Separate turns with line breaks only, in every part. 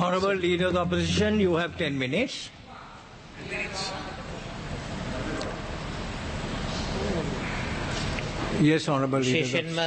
Honorable Leader of the Opposition, you have 10 minutes. Yes, Honorable Leader.
විශේෂයෙන්ම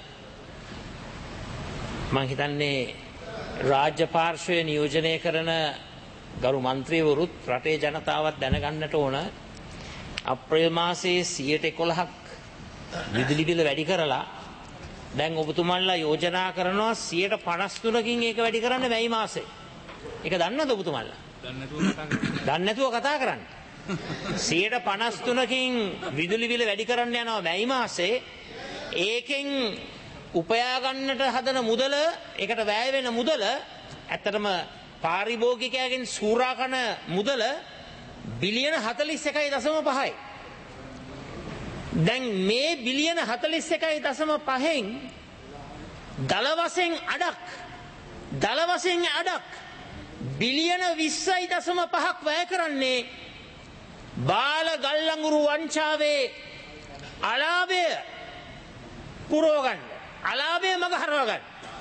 මම හිතන්නේ රාජ්‍ය පාර්ශ්වය නියෝජනය කරන ගරු මන්ත්‍රීවරුත් රටේ ජනතාවත් දැනගන්නට ඕන අප්‍රේල් මාසයේ 11%ක් විදුලි බිල වැඩි කරලා දැන් ඔබතුමන්ලා යෝජනා කරනවා 53%කින් ඒක වැඩි කරන්න මැයි මාසේ. ඒක දන්නවද ඔබතුමන්ලා? දන්නේ නැතුව කතා කරන්නේ. 53%කින් විදුලි බිල වැඩි කරන්න යනවා මැයි මාසේ. ඒකෙන් උපයා ගන්නට හදන මුදල, ඒකට වැය වෙන මුදල ඇත්තටම පාරිභෝගිකයාගෙන් සූරා කන මුදල බිලියන 41.5යි. දැන් මේ බිලියන 41.5න් දල වශයෙන් අඩක් බිලියන 20.5ක් වැය කරන්නේ බාල ගල්ලඟුරු වංචාවේ අලාභය පුරව ගන්න, අලාභය මග හරව ගන්න.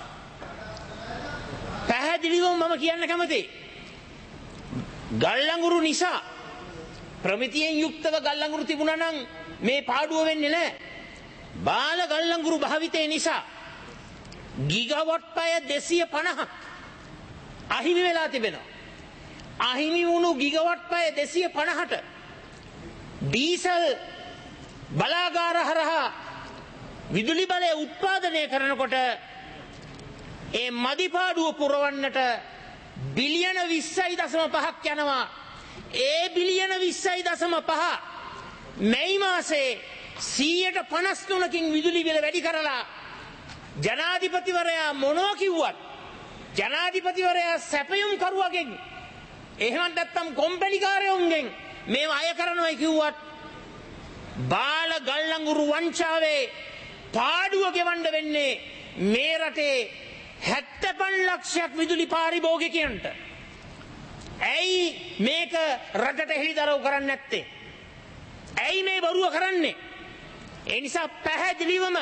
පැහැදිලිවම මම කියන්න කැමතියි. ගල්ලඟුරු නිසා ප්‍රමිතියෙන් යුක්තව ගල්ලඟුරු තිබුණා නම් මේ පාඩුව වෙන්නේ නැහැ. බාල ගල්ලඟුරු භාවිතය නිසා ගිගවොට් පැය 250ක් අහිමි වෙලා තිබෙනවා. අහිමි වුණු ගිගවොට් පැය 250ට ඩීසල් බලාගාර හරහා විදුලි බලය උත්පාදනය කරනකොට ඒ මදිපාඩුව පුරවන්නට බිලියන 20.5ක් යනවා. ඒ බිලියන 20.5 මැයි මාසේ 153කින් විදුලි බිල වැඩි කරලා ජනාධිපතිවරයා මොනවා කිව්වත් ජනාධිපතිවරයා සැපයුම් කරුවගෙන් එහෙම නැත්නම් කොම්පැනිකාරයෝන්ගෙන් මේව අය කරනවා කිව්වත් බාල ගල්ලඟුරු වංචාවේ පාඩුව ගෙවන්න වෙන්නේ මේ රටේ 75 ලක්ෂයක් විදුලි පාරිභෝගිකයන්ට. ඇයි මේක රටට හෙළිදරව් කරන්නේ නැත්තේ? ඇයි මේ බරුව කරන්නේ? ඒ නිසා පැහැදිලිවම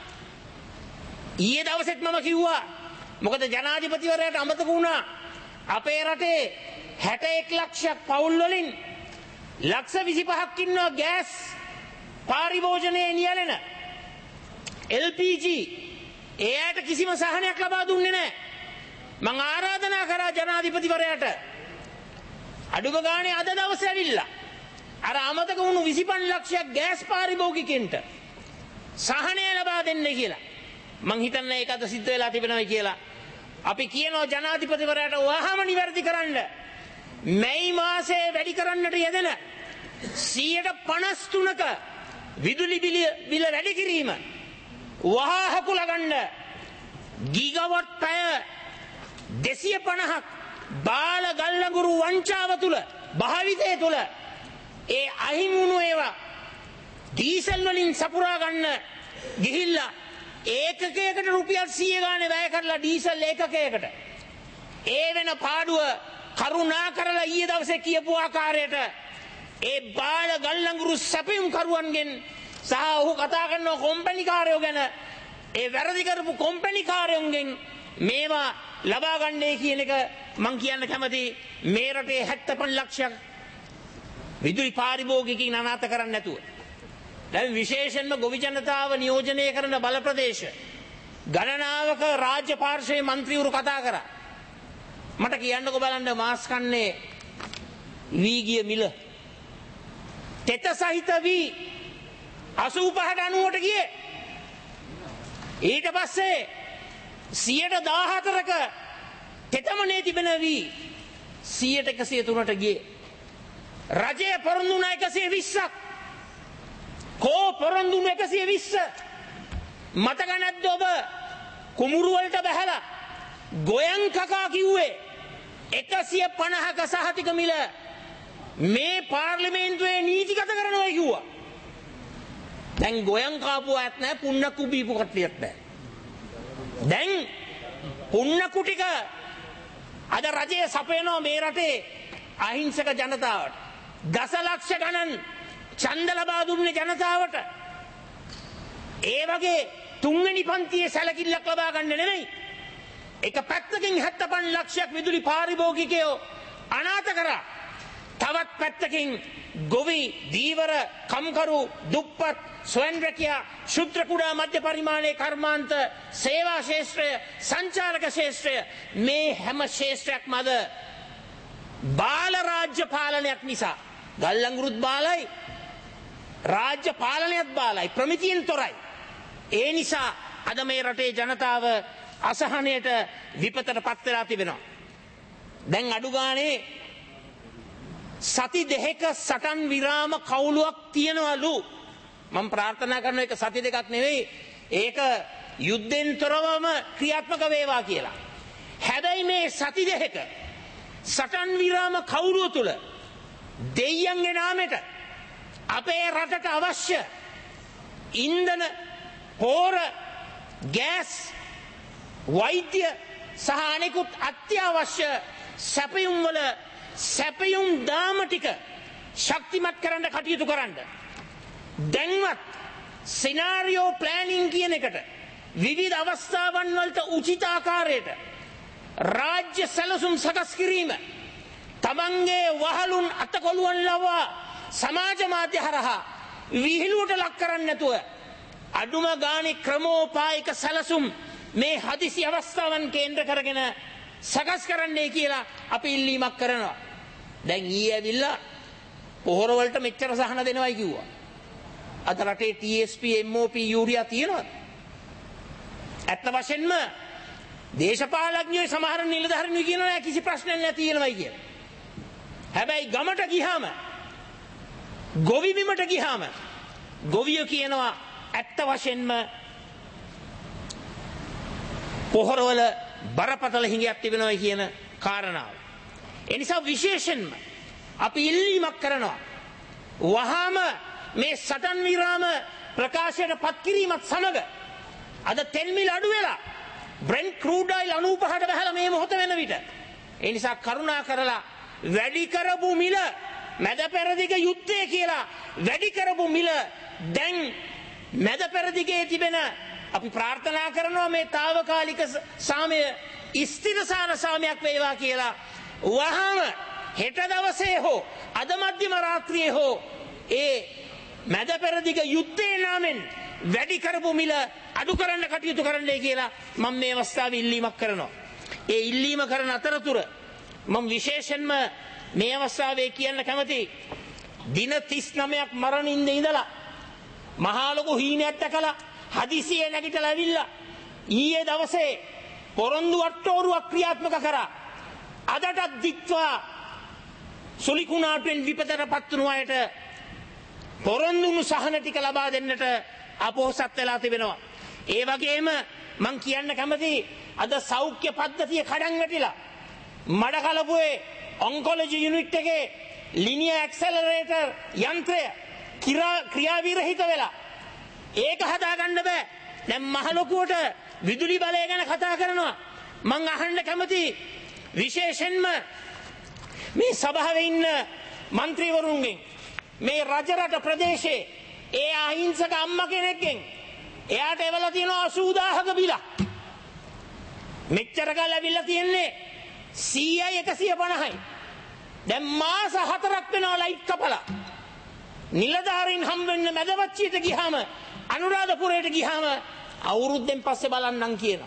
ඊයේ දවසෙත් මම කිව්වා, මොකද ජනාධිපතිවරයාට අමතක වුණා අපේ රටේ 61 ලක්ෂයක් පවුල් වලින් ලක්ෂ 25ක් ඉන්නවා ගෑස් පාරිභෝජනයේ නියැලෙන LPG. එයාට කිසිම සහනයක් ලබා දුන්නේ නැහැ. මම ආරාධනා කරා ජනාධිපතිවරයාට අඩුම ගානේ අද දවසේ ඇවිල්ලා අර අමතක වුණු 25 ලක්ෂයක් ගෑස් පාරිභෝගිකයන්ට සහනය ලබා දෙන්න කියලා. මං හිතන්නේ ඒක අද සිද්ධ වෙලා තිබෙනවා කියලා. අපි කියනවා ජනාධිපතිවරයාට වහාම නිවැරදි කරන්න. මැයි මාසේ වැඩි කරන්නට යෙදෙන 53%ක විදුලි බිල වැඩි කිරීම වහා හකුලා ගන්න. ගිගවොට් පැය 250ක් බාල ගල්ලඟුරු වංචාව තුල භාවිතය තුල ඒ අහිමි වුණු ඒවා ඩීසල් වලින් සපුරා ගන්න ගිහිල්ලා ඒකකයකට රුපියල් 100 ගානේ වැය කරලා ඩීසල් ඒකකයකට ඒ වෙන පාඩුව කරුණා කරලා ඊයේ දවසේ කියපු ආකාරයට ඒ බාල ගල්ලඟුරු සැපයුම් කරුවන්ගෙන් සහ ඔහු කතා කරන කොම්පැනිකාරයෝ ගැන ඒ වැරදි කරපු කොම්පැනිකාරයන්ගෙන් මේවා ලබා ගන්නයි කියන එක මං කියන්න කැමතියි. මේ රටේ 75 ලක්ෂයක් විදුලි පාරිභෝගිකයින් අනාථ කරන්නේ නැතුව දැන් විශේෂයෙන්ම ගොවි ජනතාව නියෝජනය කරන බල ප්‍රදේශ ගණනාවක රාජ්‍ය පාර්ශ්වයේ മന്ത്രിවරු කතා කරා. මට කියන්නකෝ බලන්න මාස් කන්නේ වී ගිය මිල තෙත සහිත වී 85ට 90ට ගියේ. ඊට පස්සේ 114ක තෙතමනේ තිබෙන වී 103ට ගියේ. රජය පොරොන්දුන 120ක් කෝ පොරොන්දුන 120 මතක නැද්ද ඔබ? කුමුරු වලට බහැලා ගොයන් කකා කිව්වේ 150ක සහතික මිල මේ පාර්ලිමේන්තුවේ නීතිගත කරනවා කිව්වා. දැන් ගොයන් කාපුවාත් නැහැ, පුන්නක්කු බීපු කට්ටියක් නැහැ. දැන් පුන්නක්කු ටික අද රජයේ සපයනවා මේ රටේ අහිංසක ජනතාවට. දසලක්ෂ ගණන් ඡන්ද ලබා දුන්නේ ජනතාවට. ඒ වගේ තුන්වෙනි පන්තියේ සැලකිල්ලක් ලබා ගන්න නෙමෙයි. එක පැත්තකින් 75 ලක්ෂයක් විදුලි පාරිභෝගිකයෝ අනාථ කරා. තවත් පැත්තකින් ගොවි, දීවර, කම්කරු, දුප්පත්, ස්වයං රැකියා, ශුද්‍ර කුඩා මධ්‍ය පරිමාණයේ කර්මාන්ත, සේවා ශේෂ්ත්‍රය, සංචාරක ශේෂ්ත්‍රය මේ හැම ශේෂ්ත්‍රයක්ම අද බාල රාජ්‍ය පාලනයක් නිසා ගල්ලංගුරුත් බාලයි, රාජ්‍ය පාලනයත් බාලයි, ප්‍රමිතියෙන් තොරයි. ඒ නිසා අද මේ රටේ ජනතාව අසහනයට විපතට පත් වෙලා තිබෙනවා. දැන් අඩු ගානේ සති දෙකක සටන් විරාම කවුලුවක් තියනවලු. මම ප්‍රාර්ථනා කරන එක සති දෙකක් නෙවෙයි, ඒක යුද්ධෙන් තොරවම ක්‍රියාත්මක වේවා කියලා. හැබැයි මේ සති දෙකක සටන් විරාම කවුලුව තුල දෙයියන්ගේ නාමයට අපේ රටට අවශ්‍ය ඉන්ධන, පෝර, ගෑස්, වෛද්‍ය සහ අනෙකුත් අත්‍යවශ්‍ය සැපයුම් වල සැපයුම් දාම ටික ශක්තිමත් කරන්න කටයුතු කරන්න. දැන්වත් සිනාරියෝ ප්ලෑනින් කියන එකට විවිධ අවස්ථාවන් වලට උචිත ආකාරයට රාජ්‍ය සැලසුම් සකස් කිරීම, තමන්ගේ වහලුන් අතකොළුවන් ලවා සමාජ මාධ්‍ය හරහා විහිළුවට ලක් කරන්නේ නැතුව අඩුම ගානේ ක්‍රමෝපායක සැලසුම් මේ හදිසි අවස්ථාවන් කේන්ද්‍ර කරගෙන සකස් කරන්නයි කියලා අපි ඉල්ලීමක් කරනවා. දැන් ඊයේ ඇවිල්ලා පොහොර වලට මෙච්චර සහන දෙනවයි කිව්වා. අද රටේ TSP, MOP, යූරියා තියෙනවද? ඇත්ත වශයෙන්ම දේශපාලඥයෝ සමහර නිලධාරීන් කියනවා කිසි ප්‍රශ්නයක් නැහැ තියෙනවයි කියලා. හැබැයි ගමට ගියාම, ගොවි බිමට ගියාම ගොවියෝ කියනවා ඇත්ත වශයෙන්ම පොහොරවල බරපතල හිඟයක් තිබෙනවා කියන කාරණාව. ඒ නිසා විශේෂයෙන්ම අපි ඉල්ලීමක් කරනවා, වහාම මේ සටන් විරාම ප්‍රකාශයට පත් කිරීමත් සමග අද තෙල් මිල අඩු වෙලා බ්‍රෙන්ට් ක්‍රූඩ් ඔයිල් 95ට බහලා මේ මොහොත වෙන විට, ඒ නිසා කරුණා කරලා වැඩි කරපු මිල, මැද පෙරදිග යුද්ධය කියලා වැඩි කරපු මිල දැන් මැද පෙරදිගේ තිබෙන, අපි ප්‍රාර්ථනා කරනවා මේ తాවකාලික සාමය ස්ථිරසාර සාමයක් වේවා කියලා. වහාම හෙට දවසේ හෝ අද මධ්‍යම රාත්‍රියේ හෝ ඒ මැද පෙරදිග යුද්ධයේ නාමෙන් වැඩි කරපු මිල අඩු කරන්න කටයුතු කරන්නයි කියලා මම මේ අවස්ථාවේ ඉල්ලීමක් කරනවා. ඒ ඉල්ලීම කරන අතරතුර මම විශේෂයෙන්ම මේ අවස්ථාවේ කියන්න කැමති, දින 39ක් මරණින්ද ඉඳලා මහා ලොකු හීනයක් දැකලා හදිසියේ නැගිටලා ඇවිල්ලා ඊයේ දවසේ පොරොන්දු වට්ටෝරුවක් ක්‍රියාත්මක කරා. අදටත් දික්වා සුලිකුණාටුවෙන් විපතටපත් වුණු අයට පොරොන්දුණු සහන ටික ලබා දෙන්නට අපොහසත් වෙලා තිබෙනවා. ඒ වගේම මං කියන්න කැමති, අද සෞඛ්‍ය පද්ධතිය කඩන් වැටිලා මඩකලපුවේ ඔන්කොලොජි යුනිට් එකේ ලිනියර් ඇක්සලරේටර් යන්ත්‍රය ක්‍රියාවිරහිත වෙලා ඒක හදාගන්න බෑ. දැන් මහ ලොකුවට විදුලි බලය ගැන කතා කරනවා. මං අහන්න කැමති විශේෂයෙන්ම මේ සභාවේ ඉන්න മന്ത്രിවරුන්ගෙන්, මේ රජරට ප්‍රදේශයේ ඒ අහිංසක අම්මා කෙනෙක්ගෙන් එයාට එවලා තියෙනවා 80000ක බිලක්. මෙච්චර කාලෙ ඇවිල්ලා තියෙන්නේ 100යි 150යි. දැන් මාස 4ක් වෙනවා ලයිට් කපලා. නිලධාරීන් හම්බෙන්න මැදවච්චියට ගියාම, අනුරාධපුරයට ගියාම අවුරුද්දෙන් පස්සේ බලන්නම් කියනවා.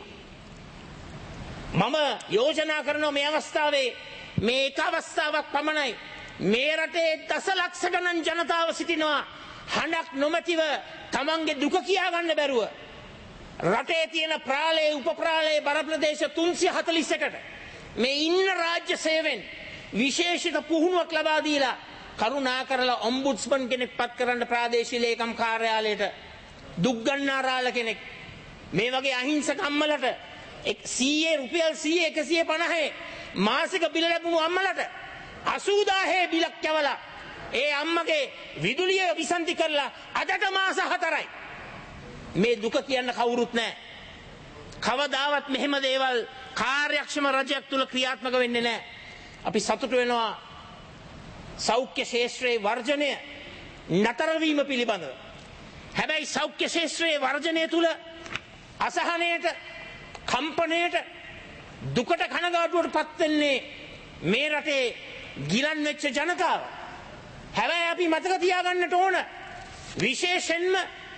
මම යෝජනා කරනවා මේ අවස්ථාවේ මේ එක අවස්ථාවක් පමණයි මේ රටේ දසලක්ෂ ගණන් ජනතාව සිටිනවා හඬක් නොමැතිව තමන්ගේ දුක කියා ගන්න බැරුව. රටේ තියෙන ප්‍රාලයේ උපප්‍රාලයේ බරප්‍රදේශ 341කට මේ ඉන්න රාජ්‍ය සේවයෙන් විශේෂිත පුහුණුවක් ලබා දීලා කරුණා කරලා ඔම්බුඩ්ස්මන් කෙනෙක් පත් කරන්න ප්‍රාදේශීය ලේකම් කාර්යාලයට, දුක් ගන්නාරාල කෙනෙක්, මේ වගේ අහිංසක අම්මලට රුපියල් 100 150 මාසික බිල ලැබුණු අම්මලට 80000 බිලක් යවලා ඒ අම්මගේ විදුලිය විසන්ති කරලා අදට මාස 4යි. මේ දුක කියන්න කවුරුත් නැහැ. කවදාවත් මෙහෙම දේවල් කාර්යක්ෂම රජයක් තුල ක්‍රියාත්මක වෙන්නේ නැහැ. අපි සතුටු වෙනවා සෞඛ්‍ය ශාස්ත්‍රයේ වර්ජනය නතර වීම පිළිබඳව. හැබැයි සෞඛ්‍ය ශාස්ත්‍රයේ වර්ජනය තුල අසහනයට, කම්පනයට, දුකට කනගාටුවට පත් වෙන්නේ මේ රටේ ගිලන් වෙච්ච ජනතාව. හැබැයි අපි මතක තියාගන්නට ඕන විශේෂයෙන්ම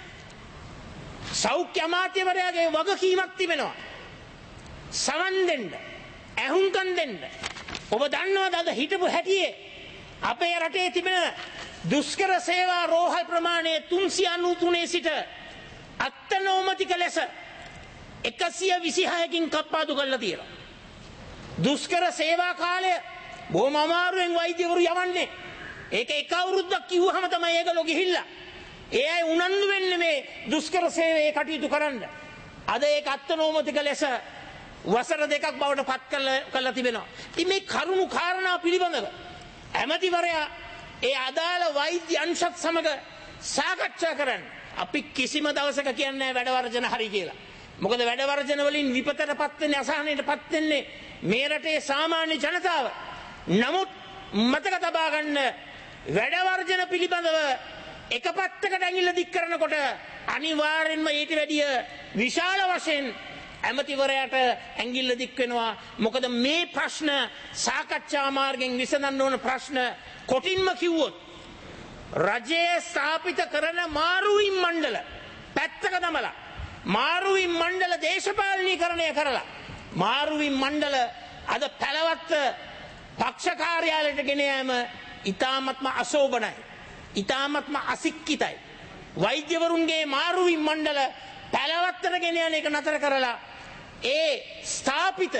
සෞඛ්‍ය අමාත්‍යවරයාගේ වගකීමක් තිබෙනවා. සමන් දෙන්න, ඇහුම්කන් දෙන්න. ඔබ දන්නවද අද හිටපු හැටියේ අපේ රටේ තිබෙන දුෂ්කර සේවා රෝහල් ප්‍රමාණය 393 සිට අත්නෝමතික ලෙස 126කින් කප්පාදු කරලා තියෙනවා. දුෂ්කර සේවා කාලය බොහොම අමාරුවෙන් වෛද්‍යවරු යවන්නේ. ඒක එක අවුරුද්දක් කිව්වහම තමයි ඒගොල්ලෝ ගිහිල්ලා. ඒ අය උනන්දු වෙන්නේ මේ දුෂ්කර සේවයේ කටයුතු කරන්න. අද ඒක අත්නෝමතික ලෙස වසර දෙකක් බවට පත් කරලා තිබෙනවා. ඉතින් මේ කරුණු කාරණා පිළිබඳව ඇමතිවරයා ඒ අදාළ වෛද්‍ය අංශත් සමග සාකච්ඡා කරන්න. අපි කිසිම දවසක කියන්නේ වැඩ වර්ජන හරි කියලා. මොකද වැඩ වර්ජන වලින් විපතටපත් වෙන්නේ, අසහනයටපත් වෙන්නේ මේ රටේ සාමාන්‍ය ජනතාව. නමුත් මතක තබා ගන්න වැඩ වර්ජන පිළිබඳව එක පැත්තකට ඇඟිල්ල දික් කරනකොට අනිවාර්යෙන්ම ඊට වැඩිය විශාල වශයෙන් ඇමතිවරයාට ඇඟිල්ල දික් වෙනවා. මොකද මේ ප්‍රශ්න සාකච්ඡා මාර්ගයෙන් විසඳන්න ඕන ප්‍රශ්න. කොටින්ම කිව්වොත් රජයේ ස්ථාපිත කරන මාරුවීම් මණ්ඩල පැත්තක දමලා මාරුවීම් මණ්ඩල දේශපාලනීකරණය කරලා මාරුවීම් මණ්ඩල අද පැලවත්ත පක්ෂ කාර්යාලයට ගෙන යාම ඉතාමත්ම අශෝභනයි, ඉතාමත්ම අසික්කිතයි. වෛද්‍යවරුන්ගේ මාරුවීම් මණ්ඩල පැලවත්තට ගෙන යන එක නතර කරලා ඒ ස්ථාපිත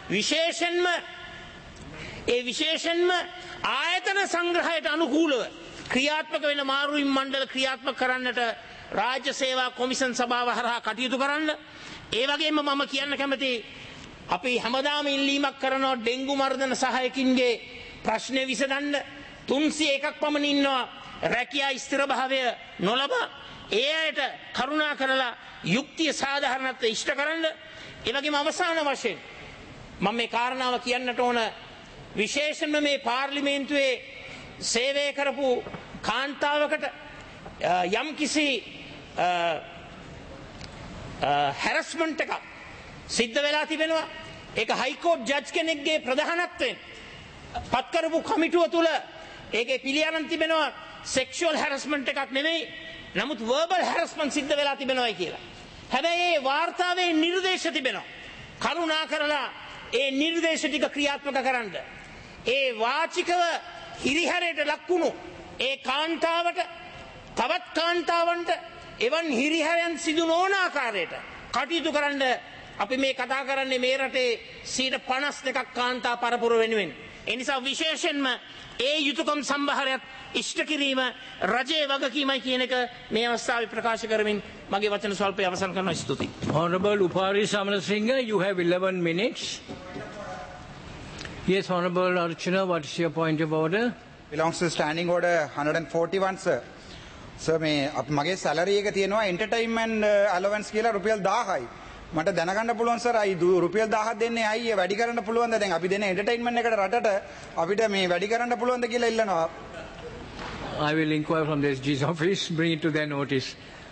විශේෂයෙන්ම ආයතන සංග්‍රහයට අනුකූලව ක්‍රියාත්මක වෙන මාරුවීම් මණ්ඩල ක්‍රියාත්මක කරන්නට රාජ්‍ය සේවා කොමිෂන් සභාව හරහා කටයුතු කරන්න. ඒ වගේම මම කියන්න කැමති අපි හැමදාම ඉල්ලීමක් කරනවා ඩෙන්ගු මර්ධන සහායකින්ගේ ප්‍රශ්නේ විසඳන්න. 301ක් පමණ ඉන්නවා රැකියා ස්ථිරභාවය නොලබා. ඒ අයට කරුණා කරලා යුක්තිය සාධාරණත්වය ඉෂ්ට කරන්න. ඒ වගේම අවසාන වශයෙන් මම මේ කාරණාව කියන්නට ඕන විශේෂයෙන්ම මේ පාර්ලිමේන්තුවේ සේවය කරපු කාන්තාවකට යම් කිසි හැරස්මන්ට් එකක් සිද්ධ වෙලා තිබෙනවා. ඒක හයිකෝට් ජජ් කෙනෙක්ගේ ප්‍රධානත්වයෙන් පත් කරපු කමිටුව තුල ඒකේ පිළියම් තිබෙනවා සෙක්ෂුවල් හැරස්මන්ට් එකක් නෙමෙයි, නමුත් වර්බල් හැරස්මන්ට් සිද්ධ වෙලා තිබෙනවායි කියලා. හැබැයි ඒ වාර්තාවේ නිර්දේශ තිබෙනවා. කරුණා කරලා ඒ නිර්දේශ ටික ක්‍රියාත්මක කරන්න. ඒ වාචිකව හිරිහැරයට ලක්වුණු ඒ කාන්තාවට තවත් කාන්තාවන්ට එවන් හිරිහැරයන් සිදු නොවන ආකාරයට කටයුතු කරන්න අපි මේ කතා කරන්නේ මේ රටේ 52ක් කාන්තා පරපුර වෙනුවෙන්. ඒ නිසා විශේෂයෙන්ම ඒ යුතුයකම් සම්භාරයත් ඉෂ්ට කිරීම රජයේ වගකීමයි කියන එක මේ අවස්ථාවේ ප්‍රකාශ කරමින් මගේ වචන ස්වල්පය අවසන් කරනවා. ස්තුතියි.
Honorable Upari Samanasinghe, you have 11 minutes. Yes, Honorable Archana, what is your point of order?
Belongs to standing order 141, sir. Sir, මගේ salary එක තියෙනවා entertainment allowance කියලා රුපියල් 1000යි. මට දැනගන්න පුළුවන් සර් අයි රුපියල් 1000ක් දෙන්නේ අයියේ වැඩි කරන්න පුළුවන්ද? දැන් අපි දෙන entertainment එකට රටට අපිට මේ වැඩි කරන්න පුළුවන්ද කියලා ඉල්ලනවා.
I will inquire from the SG's office, bring it to their notice.